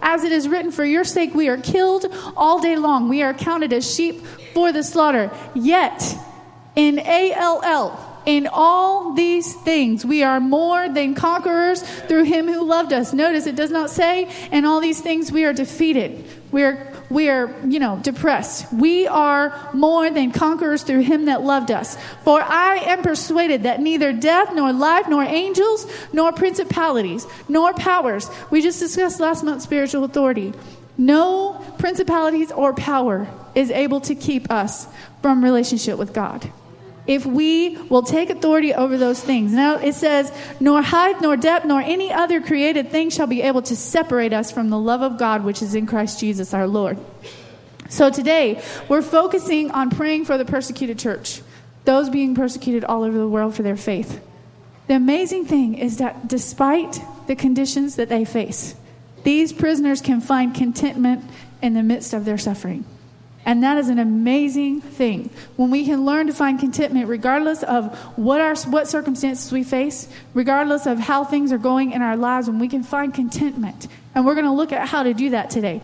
As it is written, for your sake we are killed all day long. We are counted as sheep for the slaughter. Yet, in in all these things, we are more than conquerors through him who loved us. Notice it does not say, in all these things we are defeated. We are depressed. We are more than conquerors through him that loved us. For I am persuaded that neither death, nor life, nor angels, nor principalities, nor powers. We just discussed last month spiritual authority. No principalities or power is able to keep us from relationship with God, if we will take authority over those things. Now it says, nor height, nor depth, nor any other created thing shall be able to separate us from the love of God, which is in Christ Jesus our Lord. So today, we're focusing on praying for the persecuted church, those being persecuted all over the world for their faith. The amazing thing is that despite the conditions that they face, these prisoners can find contentment in the midst of their suffering. And that is an amazing thing. When we can learn to find contentment regardless of what circumstances we face, regardless of how things are going in our lives, when we can find contentment. And we're going to look at how to do that today.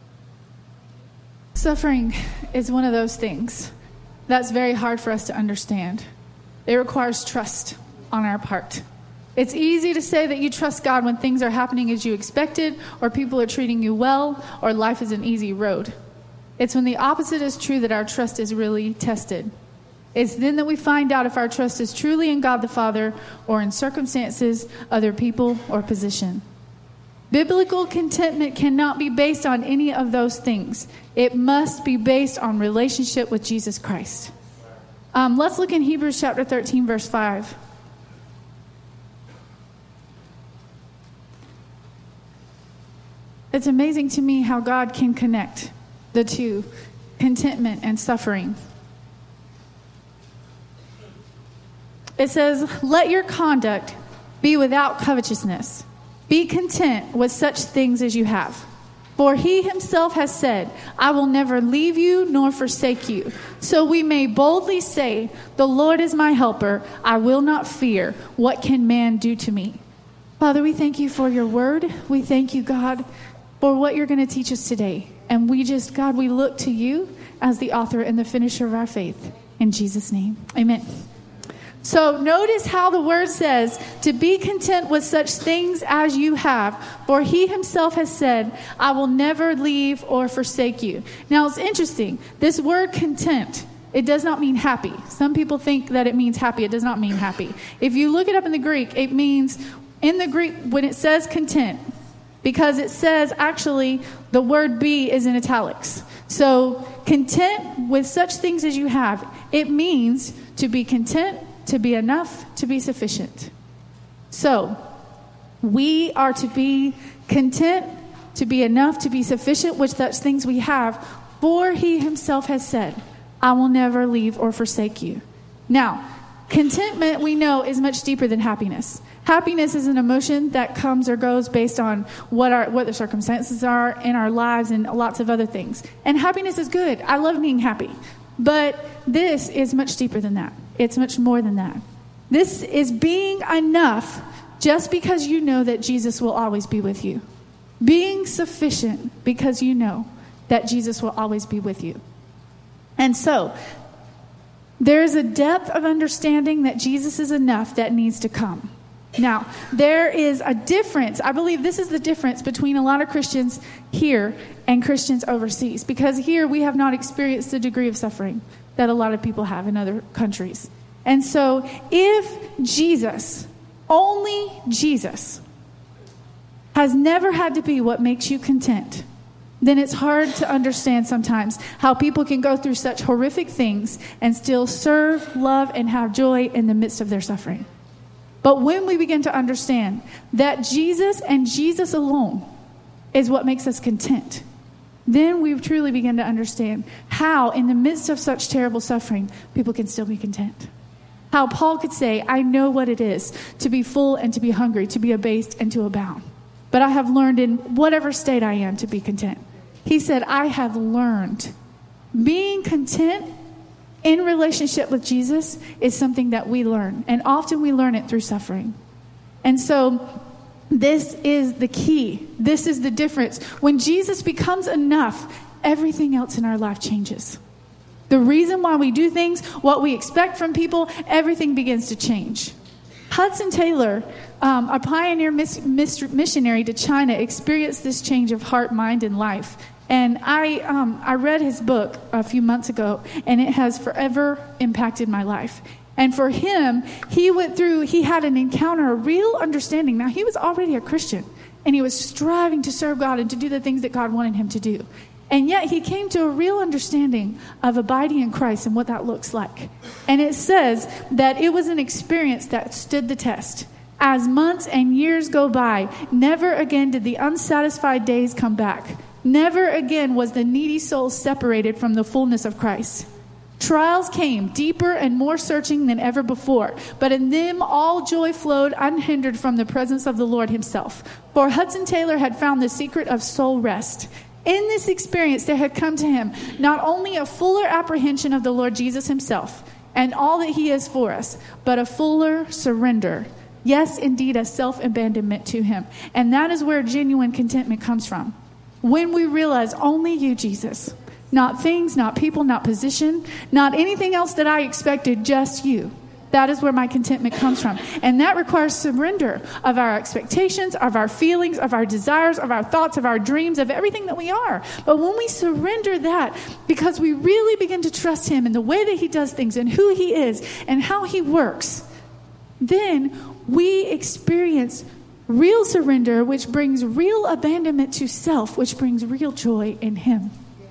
Suffering is one of those things that's very hard for us to understand. It requires trust on our part. It's easy to say that you trust God when things are happening as you expected, or people are treating you well, or life is an easy road. It's when the opposite is true that our trust is really tested. It's then that we find out if our trust is truly in God the Father or in circumstances, other people, or position. Biblical contentment cannot be based on any of those things. It must be based on relationship with Jesus Christ. Let's look in Hebrews chapter 13, verse 5. It's amazing to me how God can connect the two, contentment and suffering. It says, let your conduct be without covetousness. Be content with such things as you have. For he himself has said, I will never leave you nor forsake you. So we may boldly say, the Lord is my helper. I will not fear. What can man do to me? Father, we thank you for your word. We thank you, God, for what you're going to teach us today. And we look to you as the author and the finisher of our faith. In Jesus' name, amen. So notice how the word says to be content with such things as you have. For he himself has said, I will never leave or forsake you. Now it's interesting. This word content, it does not mean happy. Some people think that it means happy. It does not mean happy. If you look it up in the Greek, it means, in the Greek, when it says content, because it says, actually, the word be is in italics. So, content with such things as you have. It means to be content, to be enough, to be sufficient. So, we are to be content, to be enough, to be sufficient with such things we have. For he himself has said, I will never leave or forsake you. Now, contentment, we know, is much deeper than happiness. Happiness is an emotion that comes or goes based on what the circumstances are in our lives and lots of other things. And happiness is good. I love being happy. But this is much deeper than that. It's much more than that. This is being enough just because you know that Jesus will always be with you. Being sufficient because you know that Jesus will always be with you. And so, there's a depth of understanding that Jesus is enough that needs to come. Now, there is a difference. I believe this is the difference between a lot of Christians here and Christians overseas. Because here we have not experienced the degree of suffering that a lot of people have in other countries. And so if Jesus, only Jesus, has never had to be what makes you content, then it's hard to understand sometimes how people can go through such horrific things and still serve, love, and have joy in the midst of their suffering. But when we begin to understand that Jesus and Jesus alone is what makes us content, then we truly begin to understand how in the midst of such terrible suffering, people can still be content. How Paul could say, I know what it is to be full and to be hungry, to be abased and to abound. But I have learned in whatever state I am to be content. He said, I have learned. Being content in relationship with Jesus is something that we learn. And often we learn it through suffering. And so This is the key. This is the difference. When Jesus becomes enough, everything else in our life changes. The reason why we do things, what we expect from people, everything begins to change. Hudson Taylor, a pioneer missionary to China, experienced this change of heart, mind, and life. And I read his book a few months ago, and it has forever impacted my life. And for him, he had an encounter, a real understanding. Now, he was already a Christian, and he was striving to serve God and to do the things that God wanted him to do. And yet he came to a real understanding of abiding in Christ and what that looks like. And it says that it was an experience that stood the test. As months and years go by, never again did the unsatisfied days come back. Never again was the needy soul separated from the fullness of Christ. Trials came, deeper and more searching than ever before, but in them all joy flowed unhindered from the presence of the Lord himself. For Hudson Taylor had found the secret of soul rest. In this experience, there had come to him not only a fuller apprehension of the Lord Jesus himself and all that he is for us, but a fuller surrender. Yes, indeed, a self-abandonment to him. And that is where genuine contentment comes from. When we realize only you, Jesus, not things, not people, not position, not anything else that I expected, just you. That is where my contentment comes from. And that requires surrender of our expectations, of our feelings, of our desires, of our thoughts, of our dreams, of everything that we are. But when we surrender that, because we really begin to trust him in the way that he does things and who he is and how he works, then we experience real surrender, which brings real abandonment to self, which brings real joy in him.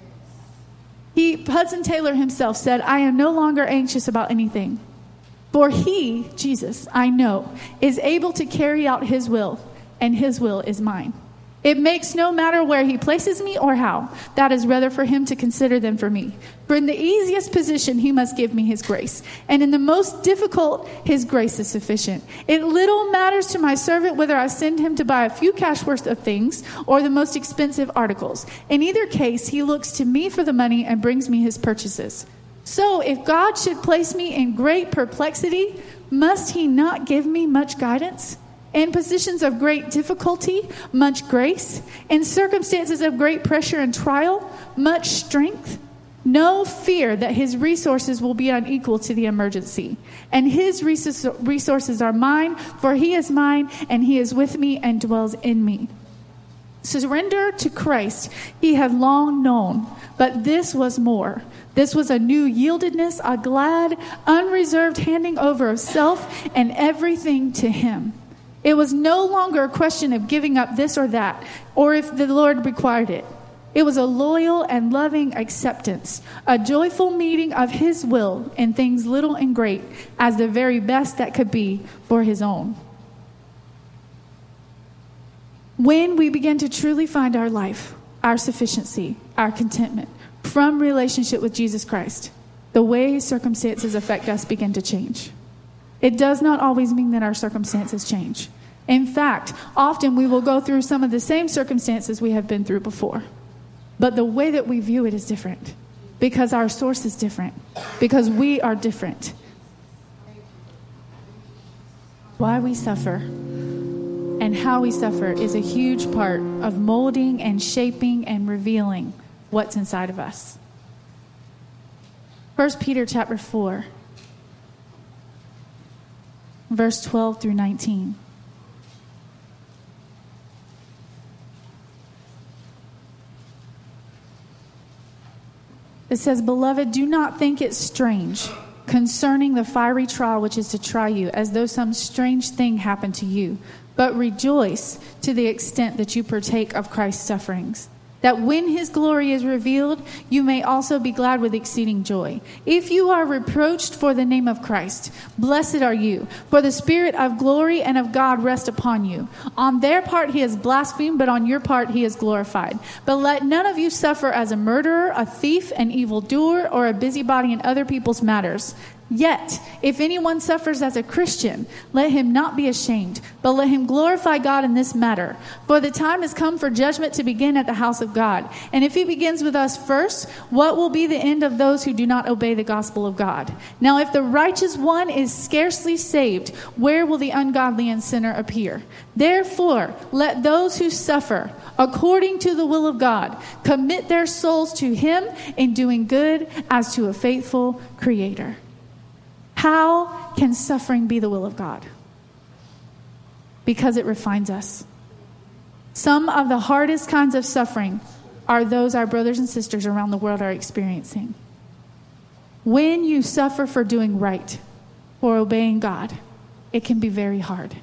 Hudson Taylor himself said, I am no longer anxious about anything. For he, Jesus, I know, is able to carry out his will, and his will is mine. It makes no matter where he places me or how. That is rather for him to consider than for me. For in the easiest position, he must give me his grace. And in the most difficult, his grace is sufficient. It little matters to my servant whether I send him to buy a few cash worth of things or the most expensive articles. In either case, he looks to me for the money and brings me his purchases. So if God should place me in great perplexity, must he not give me much guidance? In positions of great difficulty, much grace. In circumstances of great pressure and trial, much strength. No fear that his resources will be unequal to the emergency. And his resources are mine, for he is mine, and he is with me and dwells in me. Surrender to Christ he had long known, but this was more. This was a new yieldedness, a glad, unreserved handing over of self and everything to him. It was no longer a question of giving up this or that, or if the Lord required it. It was a loyal and loving acceptance, a joyful meeting of his will in things little and great as the very best that could be for his own. When we begin to truly find our life, our sufficiency, our contentment from relationship with Jesus Christ, the way circumstances affect us begin to change. It does not always mean that our circumstances change. In fact, often we will go through some of the same circumstances we have been through before. But the way that we view it is different because our source is different, because we are different. Why we suffer and how we suffer is a huge part of molding and shaping and revealing what's inside of us. 1 Peter chapter 4. Verse 12 through 19. It says, Beloved, do not think it strange concerning the fiery trial which is to try you, as though some strange thing happened to you. But rejoice to the extent that you partake of Christ's sufferings, that when his glory is revealed, you may also be glad with exceeding joy. If you are reproached for the name of Christ, blessed are you, for the Spirit of glory and of God rest upon you. On their part he is blasphemed, but on your part he is glorified. But let none of you suffer as a murderer, a thief, an evildoer, or a busybody in other people's matters. Yet, if anyone suffers as a Christian, let him not be ashamed, but let him glorify God in this matter. For the time has come for judgment to begin at the house of God. And if he begins with us first, what will be the end of those who do not obey the gospel of God? Now, if the righteous one is scarcely saved, where will the ungodly and sinner appear? Therefore, let those who suffer according to the will of God commit their souls to him in doing good as to a faithful Creator. How can suffering be the will of God? Because it refines us. Some of the hardest kinds of suffering are those our brothers and sisters around the world are experiencing. When you suffer for doing right, for obeying God, it can be very hard.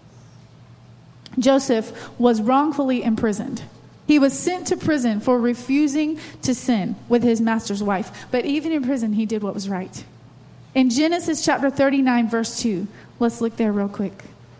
Joseph was wrongfully imprisoned. He was sent to prison for refusing to sin with his master's wife. But even in prison, he did what was right. In Genesis chapter 39, verse 2, let's look there real quick.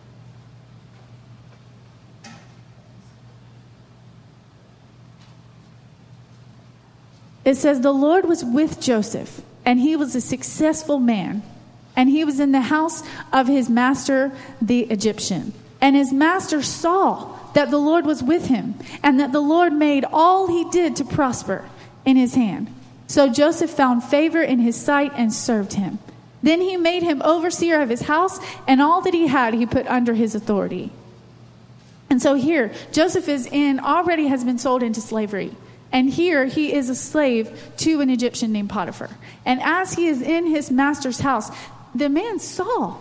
It says, the Lord was with Joseph, and he was a successful man, and he was in the house of his master, the Egyptian. And his master saw that the Lord was with him, and that the Lord made all he did to prosper in his hand. So Joseph found favor in his sight and served him. Then he made him overseer of his house, and all that he had he put under his authority. And so here, Joseph already has been sold into slavery. And here he is a slave to an Egyptian named Potiphar. And as he is in his master's house, the man saw,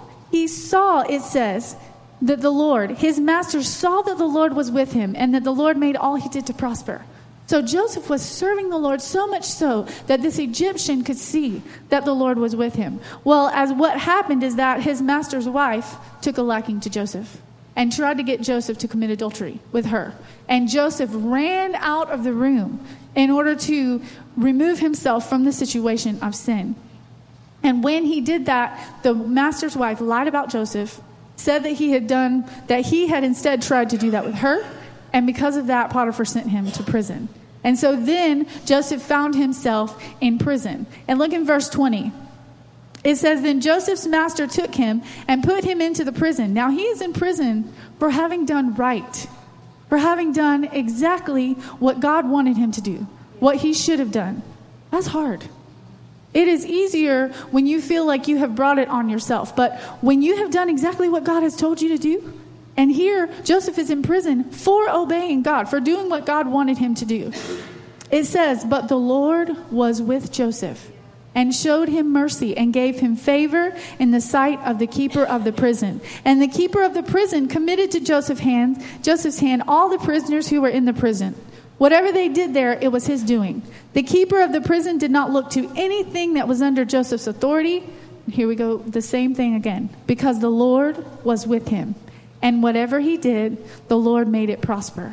it says, that the Lord, his master saw that the Lord was with him, and that the Lord made all he did to prosper. So Joseph was serving the Lord so much so that this Egyptian could see that the Lord was with him. Well, as what happened is that his master's wife took a liking to Joseph and tried to get Joseph to commit adultery with her. And Joseph ran out of the room in order to remove himself from the situation of sin. And when he did that, the master's wife lied about Joseph, said that he had instead tried to do that with her. And because of that, Potiphar sent him to prison. And so then Joseph found himself in prison. And look in verse 20. It says, then Joseph's master took him and put him into the prison. Now he is in prison for having done right, for having done exactly what God wanted him to do, what he should have done. That's hard. It is easier when you feel like you have brought it on yourself. But when you have done exactly what God has told you to do, and here, Joseph is in prison for obeying God, for doing what God wanted him to do. It says, but the Lord was with Joseph and showed him mercy and gave him favor in the sight of the keeper of the prison. And the keeper of the prison committed to Joseph's hand all the prisoners who were in the prison. Whatever they did there, it was his doing. The keeper of the prison did not look to anything that was under Joseph's authority. Here we go, the same thing again. Because the Lord was with him. And whatever he did, the Lord made it prosper.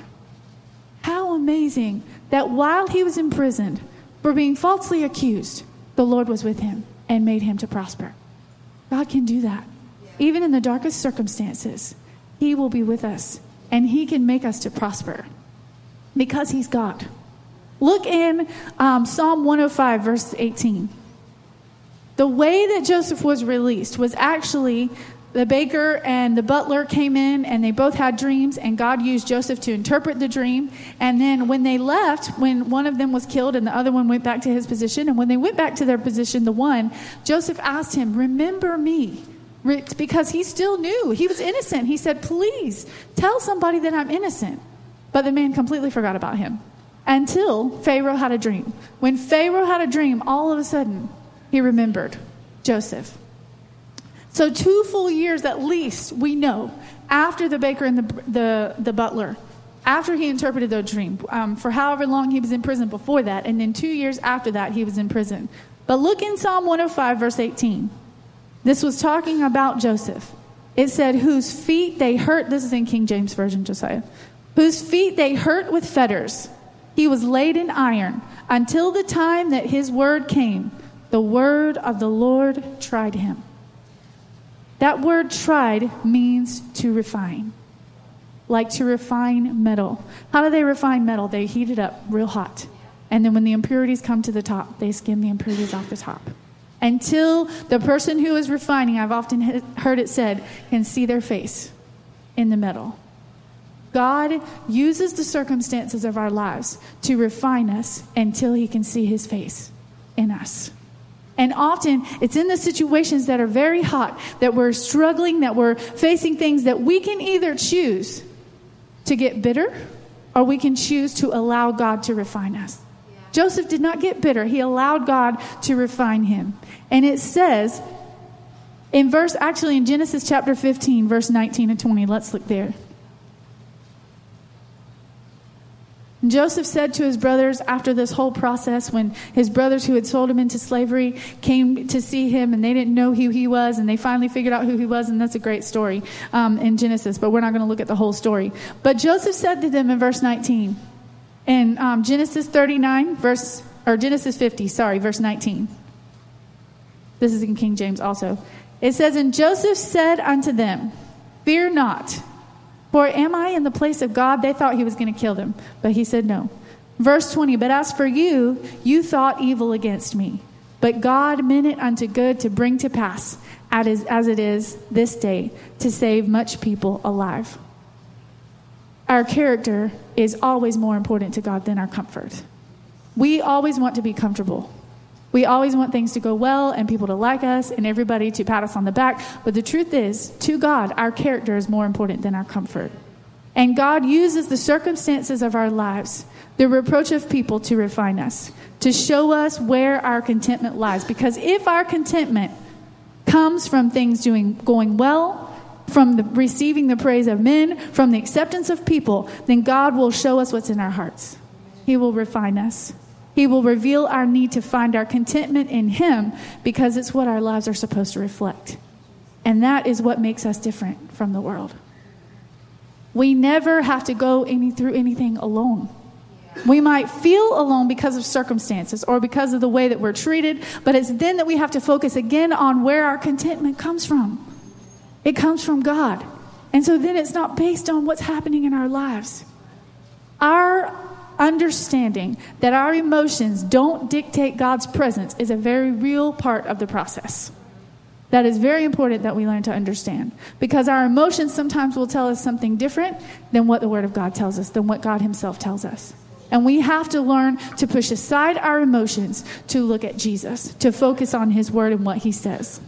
How amazing that while he was imprisoned for being falsely accused, the Lord was with him and made him to prosper. God can do that. Even in the darkest circumstances, he will be with us and he can make us to prosper because he's God. Look in Psalm 105, verse 18. The way that Joseph was released was actually the baker and the butler came in and they both had dreams, and God used Joseph to interpret the dream. And then when they left, when one of them was killed and the other one went back to his position, and when they went back to their position, Joseph asked him, remember me, because he still knew he was innocent. He said, please tell somebody that I'm innocent. But the man completely forgot about him until Pharaoh had a dream. When Pharaoh had a dream, all of a sudden he remembered Joseph. So 2 full years at least, we know, after the baker and the butler, after he interpreted the dream, for however long he was in prison before that, and then 2 years after that, he was in prison. But look in Psalm 105, verse 18. This was talking about Joseph. It said, whose feet they hurt, this is in King James Version, Josiah, whose feet they hurt with fetters. He was laid in iron until the time that his word came. The word of the Lord tried him. That word tried means to refine, like to refine metal. How do they refine metal? They heat it up real hot. And then when the impurities come to the top, they skim the impurities off the top. until the person who is refining, I've often heard it said, can see their face in the metal. God uses the circumstances of our lives to refine us until he can see his face in us. And often it's in the situations that are very hot, that we're struggling, that we're facing things that we can either choose to get bitter or we can choose to allow God to refine us. Joseph did not get bitter. He allowed God to refine him. And it says in Genesis chapter 15, verse 19 and 20. Let's look there. Joseph said to his brothers after this whole process, when his brothers who had sold him into slavery came to see him and they didn't know who he was, and they finally figured out who he was, and that's a great story in Genesis, but we're not going to look at the whole story. But Joseph said to them in verse 19, in Genesis 50, verse 19. This is in King James also. It says, "And Joseph said unto them, Fear not. For am I in the place of God?" They thought he was going to kill them, but he said no. Verse 20, "But as for you, you thought evil against me. But God meant it unto good to bring to pass, as it is this day, to save much people alive." Our character is always more important to God than our comfort. We always want to be comfortable. We always want things to go well and people to like us and everybody to pat us on the back. But the truth is, to God, our character is more important than our comfort. And God uses the circumstances of our lives, the reproach of people, to refine us, to show us where our contentment lies. Because if our contentment comes from things going well, from receiving the praise of men, from the acceptance of people, then God will show us what's in our hearts. He will refine us. He will reveal our need to find our contentment in him, because it's what our lives are supposed to reflect. And that is what makes us different from the world. We never have to go through anything alone. We might feel alone because of circumstances or because of the way that we're treated, but it's then that we have to focus again on where our contentment comes from. It comes from God. And so then it's not based on what's happening in our lives. Our understanding that our emotions don't dictate God's presence is a very real part of the process. That is very important that we learn to understand, because our emotions sometimes will tell us something different than what the Word of God tells us, than what God himself tells us. And we have to learn to push aside our emotions to look at Jesus, to focus on his Word and what he says.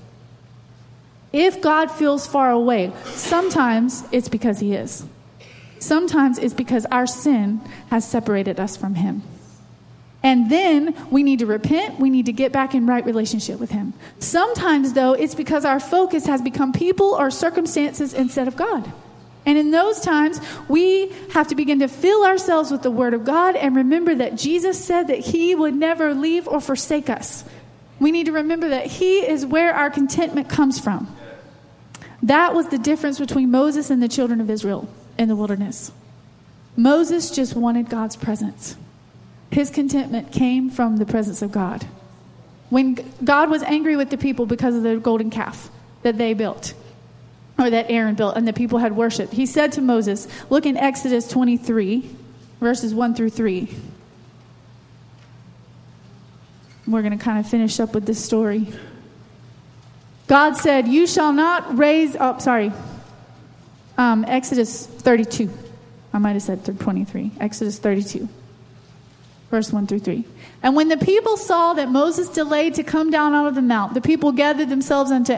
If God feels far away, sometimes it's because he is. Sometimes it's because our sin has separated us from him. And then we need to repent. We need to get back in right relationship with him. Sometimes, though, it's because our focus has become people or circumstances instead of God. And in those times, we have to begin to fill ourselves with the Word of God and remember that Jesus said that he would never leave or forsake us. We need to remember that he is where our contentment comes from. That was the difference between Moses and the children of Israel in the wilderness. Moses just wanted God's presence. His contentment came from the presence of God. When God was angry with the people because of the golden calf that they built, or that Aaron built and the people had worshipped, he said to Moses, look in Exodus 23, verses 1 through 3. We're going to kind of finish up with this story. God said, you shall not raise up, Exodus 32. I might have said 23. Exodus 32, verse 1 through 3. And when the people saw that Moses delayed to come down out of the mount, the people gathered themselves unto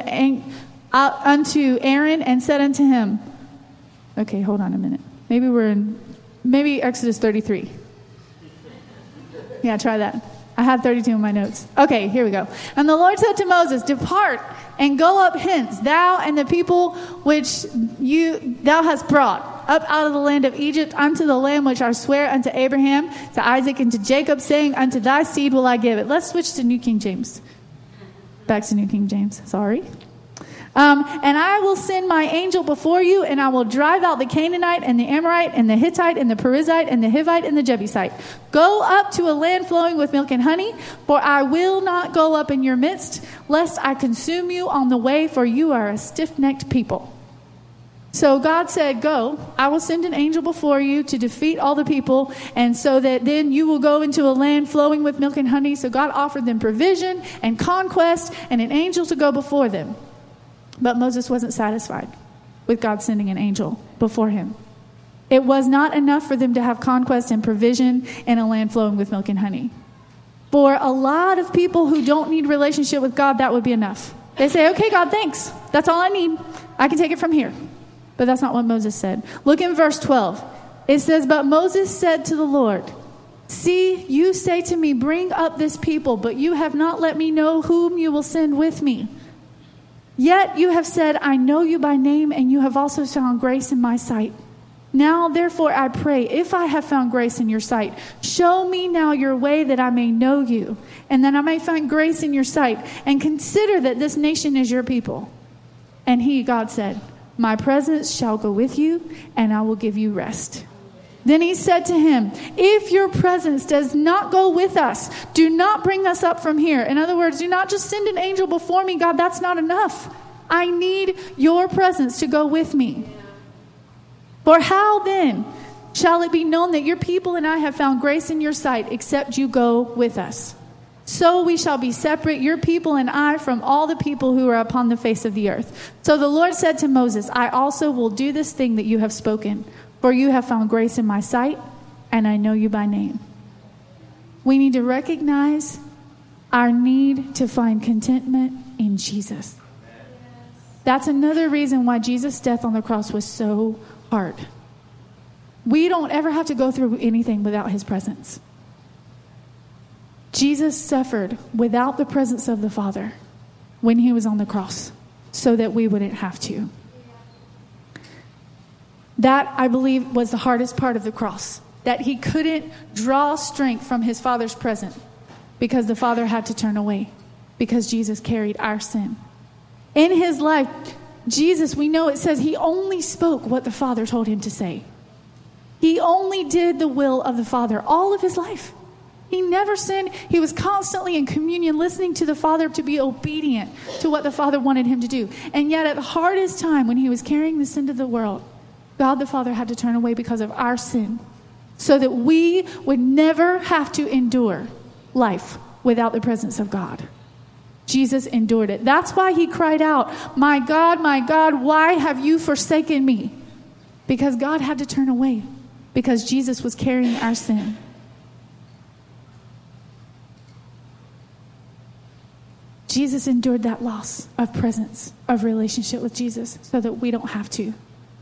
Aaron and said unto him, okay, hold on a minute. Maybe Exodus 33. Yeah, try that. I had 32 in my notes. Okay, here we go. And the Lord said to Moses, depart and go up hence, thou and the people which thou hast brought up out of the land of Egypt unto the land which I swear unto Abraham, to Isaac, and to Jacob, saying, unto thy seed will I give it. Let's switch to New King James. Back to New King James. Sorry. And I will send my angel before you, and I will drive out the Canaanite and the Amorite and the Hittite and the Perizzite and the Hivite and the Jebusite. Go up to a land flowing with milk and honey, for I will not go up in your midst, lest I consume you on the way, for you are a stiff-necked people. So God said, go, I will send an angel before you to defeat all the people, and so that then you will go into a land flowing with milk and honey. So God offered them provision and conquest and an angel to go before them. But Moses wasn't satisfied with God sending an angel before him. It was not enough for them to have conquest and provision in a land flowing with milk and honey. For a lot of people who don't need relationship with God, that would be enough. They say, okay, God, thanks. That's all I need. I can take it from here. But that's not what Moses said. Look in verse 12. It says, but Moses said to the Lord, see, you say to me, bring up this people, but you have not let me know whom you will send with me. Yet you have said, I know you by name, and you have also found grace in my sight. Now, therefore, I pray, if I have found grace in your sight, show me now your way that I may know you, and that I may find grace in your sight, and consider that this nation is your people. And he, God, said, my presence shall go with you, and I will give you rest. Then he said to him, if your presence does not go with us, do not bring us up from here. In other words, do not just send an angel before me. God, that's not enough. I need your presence to go with me. For how then shall it be known that your people and I have found grace in your sight, except you go with us? So we shall be separate, your people and I, from all the people who are upon the face of the earth. So the Lord said to Moses, I also will do this thing that you have spoken, for you have found grace in my sight, and I know you by name. We need to recognize our need to find contentment in Jesus. That's another reason why Jesus' death on the cross was so hard. We don't ever have to go through anything without his presence. Jesus suffered without the presence of the Father when he was on the cross so that we wouldn't have to. That, I believe, was the hardest part of the cross. That he couldn't draw strength from his Father's presence because the Father had to turn away because Jesus carried our sin. In his life, Jesus, we know it says he only spoke what the Father told him to say. He only did the will of the Father all of his life. He never sinned. He was constantly in communion, listening to the Father to be obedient to what the Father wanted him to do. And yet at the hardest time, when he was carrying the sin of the world, God the Father had to turn away because of our sin so that we would never have to endure life without the presence of God. Jesus endured it. That's why he cried out, my God, why have you forsaken me? Because God had to turn away because Jesus was carrying our sin. Jesus endured that loss of presence, of relationship with Jesus, so that we don't have to.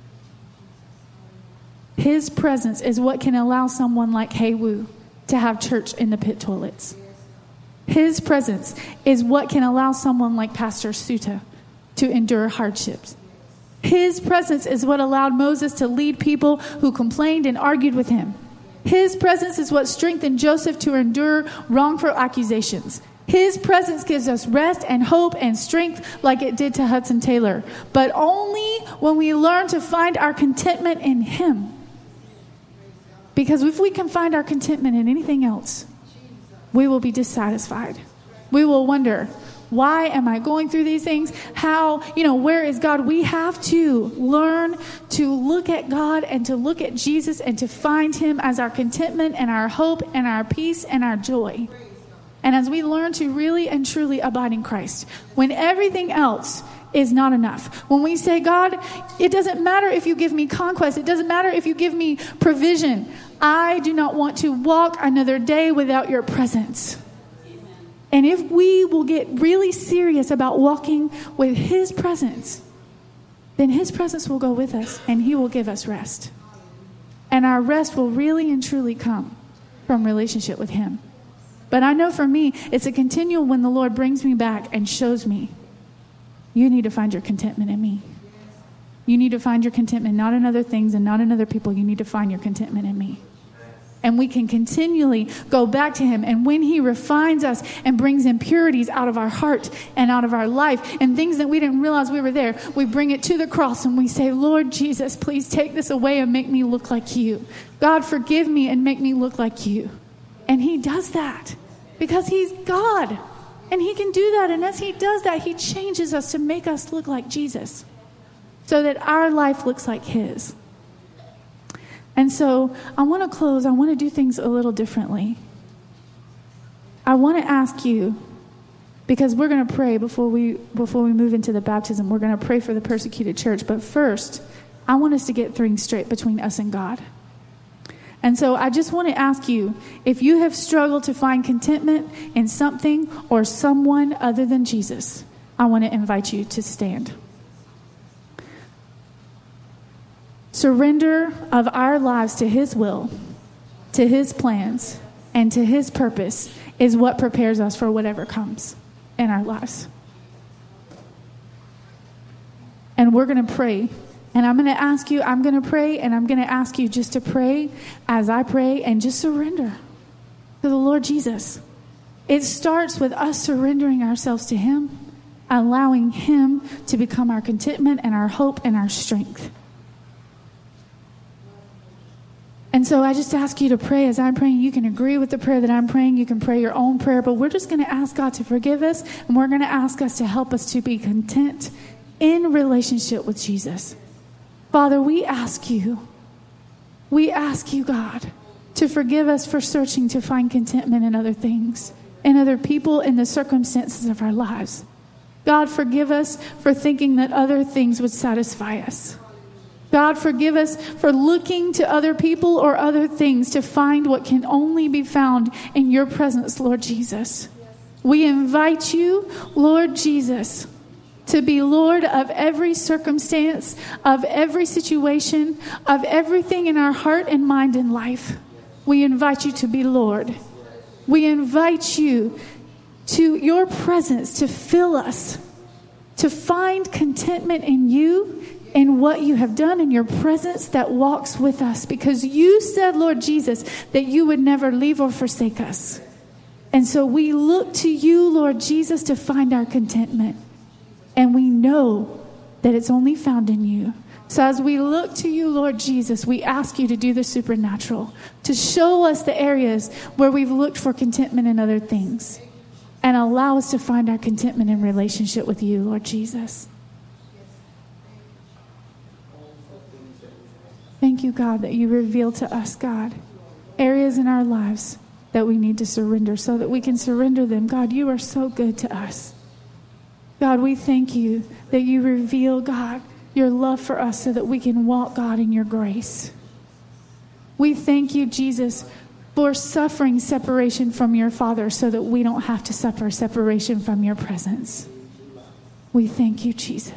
His presence is what can allow someone like Hey Woo to have church in the pit toilets. His presence is what can allow someone like Pastor Suta to endure hardships. His presence is what allowed Moses to lead people who complained and argued with him. His presence is what strengthened Joseph to endure wrongful accusations. His presence gives us rest and hope and strength like it did to Hudson Taylor. But only when we learn to find our contentment in him. Because if we can find our contentment in anything else, we will be dissatisfied. We will wonder, why am I going through these things? How, where is God? We have to learn to look at God and to look at Jesus and to find him as our contentment and our hope and our peace and our joy. And as we learn to really and truly abide in Christ, when everything else is not enough. When we say, God, it doesn't matter if you give me conquest. It doesn't matter if you give me provision. I do not want to walk another day without your presence. Amen. And if we will get really serious about walking with his presence, then his presence will go with us and he will give us rest. And our rest will really and truly come from relationship with him. But I know for me, it's a continual when the Lord brings me back and shows me, you need to find your contentment in me. You need to find your contentment not in other things and not in other people. You need to find your contentment in me. And we can continually go back to him. And when he refines us and brings impurities out of our heart and out of our life and things that we didn't realize we were there, we bring it to the cross and we say, Lord Jesus, please take this away and make me look like you. God, forgive me and make me look like you. And he does that because he's God. And he can do that. And as he does that, he changes us to make us look like Jesus. so that our life looks like his. And so I want to close. I want to do things a little differently. I want to ask you, because we're going to pray before we move into the baptism. We're going to pray for the persecuted church. But first, I want us to get things straight between us and God. And so I just want to ask you, if you have struggled to find contentment in something or someone other than Jesus, I want to invite you to stand. Surrender of our lives to his will, to his plans, and to his purpose is what prepares us for whatever comes in our lives. And we're going to pray. And I'm going to ask you, I'm going to pray, and I'm going to ask you just to pray as I pray and just surrender to the Lord Jesus. It starts with us surrendering ourselves to him, allowing him to become our contentment and our hope and our strength. And so I just ask you to pray as I'm praying. You can agree with the prayer that I'm praying. You can pray your own prayer, but we're just going to ask God to forgive us, and we're going to ask us to help us to be content in relationship with Jesus. Father, we ask you, God, to forgive us for searching to find contentment in other things, in other people, in the circumstances of our lives. God, forgive us for thinking that other things would satisfy us. God, forgive us for looking to other people or other things to find what can only be found in your presence, Lord Jesus. We invite you, Lord Jesus, to be Lord of every circumstance, of every situation, of everything in our heart and mind and life. We invite you to be Lord. We invite you to your presence to fill us, to find contentment in you, in what you have done, in your presence that walks with us. Because you said, Lord Jesus, that you would never leave or forsake us. And so we look to you, Lord Jesus, to find our contentment. And we know that it's only found in you. So as we look to you, Lord Jesus, we ask you to do the supernatural, to show us the areas where we've looked for contentment in other things, and allow us to find our contentment in relationship with you, Lord Jesus. Thank you, God, that you reveal to us, God, areas in our lives that we need to surrender so that we can surrender them. God, you are so good to us. God, we thank you that you reveal, God, your love for us so that we can walk, God, in your grace. We thank you, Jesus, for suffering separation from your Father so that we don't have to suffer separation from your presence. We thank you, Jesus.